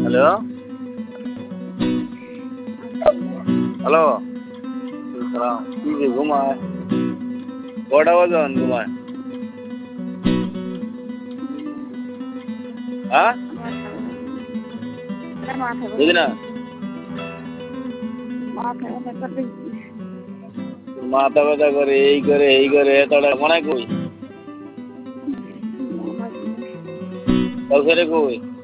hello hello সালাম কি যে ঘুমায় কটা বাজন ঘুমায় হ্যাঁ বুঝি না মাথা ব্যথা করে এই করে তোরা মনে কই কালকে কই